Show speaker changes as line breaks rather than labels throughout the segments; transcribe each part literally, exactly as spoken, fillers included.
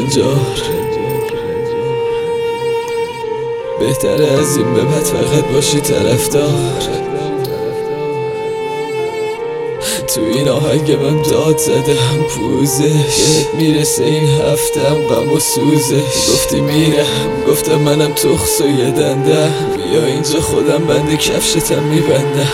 هنجار. بهتره از این به بعد فقط باشی طرفدار. تو این آهنگ من داد زدم پوزش، بهت میرسه این هفتم غم و سوزش. گفتی میرم، گفتم منم تخص و یه دندم، بیا اینجا خودم بند کفشتم میبندم.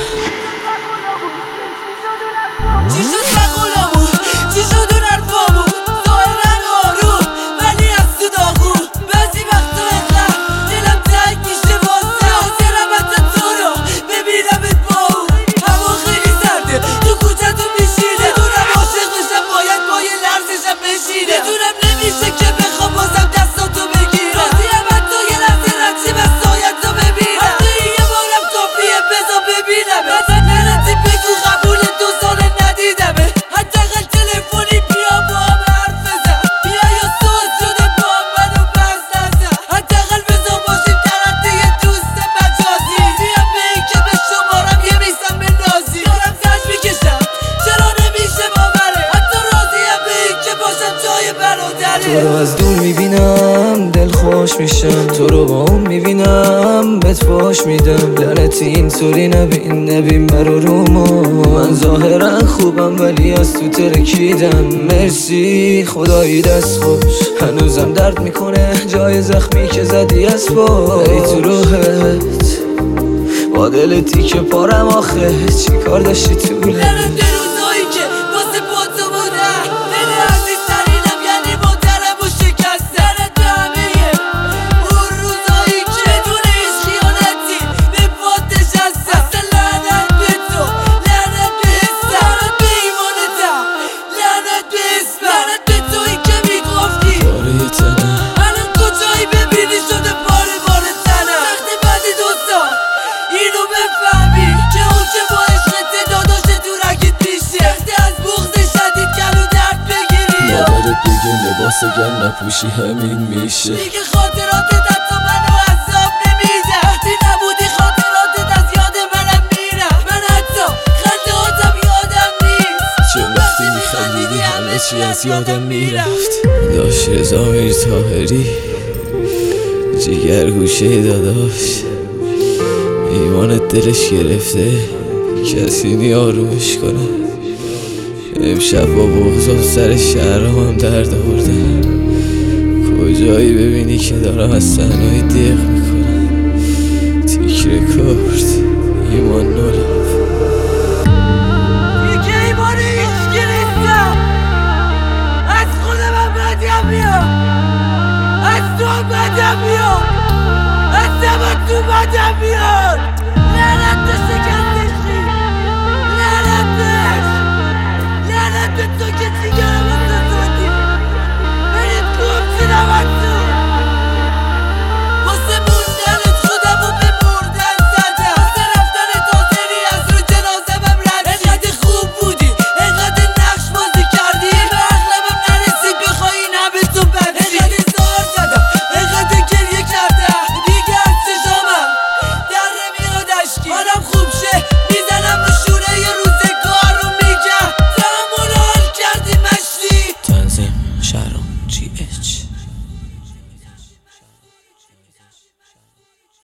چی شد مقولمون؟ چی شد اون حرفامون؟ ظاهرن آروم ولی از تو داغون. بعضی وقتا انقدر دلم تنگ میشه واسه حاضرم حتی تو رو ببینمت با اون. هوا خیلی سرده تو کوچه تو میشینه، میدونم عاشق بشم باید با یه لرزشم بشینه. میدونم نمیشه که بخوام بازم دستاتو بگیرم، راضیم حتی یه لحظه رد شم از سایتو ببینم. حتی یه بارم کافیه بذار ببینم. لعنتی بگو قبول دو ساله ندیدمه، حداقل تلفنی بیا با هم حرف بزن. بیا یا سوز شده با هم منو بس نزن، حداقل بذار باشیم در حد یه دوست مجازی. بیا به این که به شمارم یه میسم به نازی. دارم زج میکشم چرا نمیشه باوره، حتی راضیم به این که باشم جای برادره.
تو رو از دور میبینم دل خوش میشم، تو رو با اون میبینم بهت فاش میدم. لعنتی اینطوری نبین نبین مرو رومو، من ظاهرا خوبم ولی از تو ترکیدم. مرسی خدایی دست خوش، هنوزم درد میکنه جای زخمی که زدی از پا. ای تو روحت با دل تیکه پارم آخه چی کار داشتی طوله.
لعنت به روزایی که واسه با تو بودم، دل عزیزترینم یعنی مادرم و شکستم. لعنت به همه اون روزایی که بدون هیچ خیانتی به پات نشستم. اصلا لعنت به تو، لعنت به حسم، لعنت به ایمانتم، لعنت به اسمم، لعنت به تویی که میگفتی
پاره تنم
الان کجایی ببینی شده پاره پاره تنم. وقتی بعد دو سال اینو بفهمی که اون که با عشقت داداش دورکت میشه، وقتی از بغض شدید گلو درد بگیری.
مادرت بگه لباس گرم نپوشی همین میشه.
دیگه خاطراتت حتی منو عذاب نمیده، وقتی نبودی خاطراتت از یاد منم میرم. من حتی خنده هاتم یادم نیست،
چون وقتی میخندیدی همه چی از یادم میرفت. داشت رضا میر طاهری جگر گوشه داداش، ایمانت دلش گرفته کسی نی آرومش کنه. امشب با بغض سر شهرام هم درد آوردم، کجایی ببینی که دارم از تنهایی دیق میکنم. تیک رکورد ایمان نولم.
دیگه ایمان هیچکی نیستم، از خودم بدم میاد، از تو هم بدم میاد، از همه تو بدم میاد. لعنت به شکستشی، لعنت بهش، لعنت به تو که دیگرم از تو دادی. برید گفتی نمت تو واسه موندنت خودم رو به مردن زدم، واسه رفتن تازری از رو جنازمم رد. انقدر خوب بودی، انقدر نقش بازی کردی، به اغلبم نرسید بخوای این همه تو بدی. انقدر زار زدم، انقدر گریه کردم، دیگه از چشامم در نمیاد اشکی. حالم خوب شه میزنم رو شونه یه روزگار رو میگم تحمل حال کردی مشتی.
تنظیم شهرام جی اچ